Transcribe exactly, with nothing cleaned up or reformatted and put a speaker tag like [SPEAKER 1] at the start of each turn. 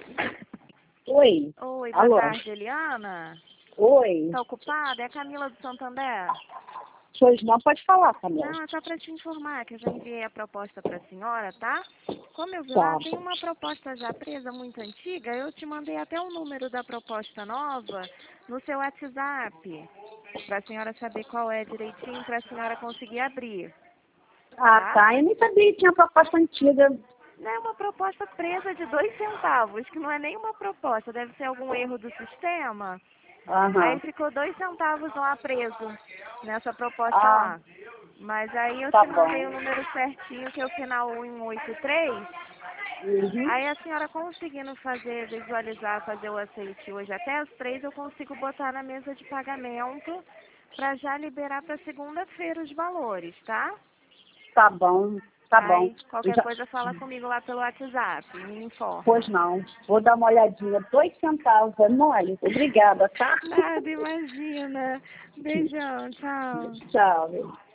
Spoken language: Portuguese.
[SPEAKER 1] Oi.
[SPEAKER 2] Oi, boa
[SPEAKER 1] Alô.
[SPEAKER 2] tarde, Eliana.
[SPEAKER 1] Oi.
[SPEAKER 2] Tá ocupada? É a Camila do Santander.
[SPEAKER 1] Pois não, pode falar, Camila.
[SPEAKER 2] Não, é só para te informar que eu já enviei a proposta para a senhora, tá? Como eu vi
[SPEAKER 1] Tá.
[SPEAKER 2] lá, tem uma proposta já presa muito antiga, eu te mandei até o número da proposta nova no seu WhatsApp, para a senhora saber qual é direitinho, para a senhora conseguir abrir.
[SPEAKER 1] Ah,
[SPEAKER 2] Tá?
[SPEAKER 1] tá. Eu nem sabia que tinha proposta antiga.
[SPEAKER 2] É uma proposta presa de dois centavos, que não é nenhuma proposta, deve ser algum erro do sistema.
[SPEAKER 1] Aham.
[SPEAKER 2] Aí ficou dois centavos lá preso nessa proposta
[SPEAKER 1] Ah,
[SPEAKER 2] lá. Mas aí eu
[SPEAKER 1] tá
[SPEAKER 2] te mandei
[SPEAKER 1] bom.
[SPEAKER 2] o número certinho, que é o final cento e oitenta e três.
[SPEAKER 1] Uhum.
[SPEAKER 2] Aí a senhora conseguindo fazer, visualizar, fazer o aceite hoje até as três, eu consigo botar na mesa de pagamento para já liberar para segunda-feira os valores, tá?
[SPEAKER 1] Tá bom. Tá bom.
[SPEAKER 2] Aí qualquer
[SPEAKER 1] Já...
[SPEAKER 2] coisa fala comigo lá pelo WhatsApp, me
[SPEAKER 1] Pois
[SPEAKER 2] informa.
[SPEAKER 1] não. Vou dar uma olhadinha. Dois centavos, é mole. Obrigada, tá?
[SPEAKER 2] Nada, imagina. Beijão, tchau.
[SPEAKER 1] Tchau.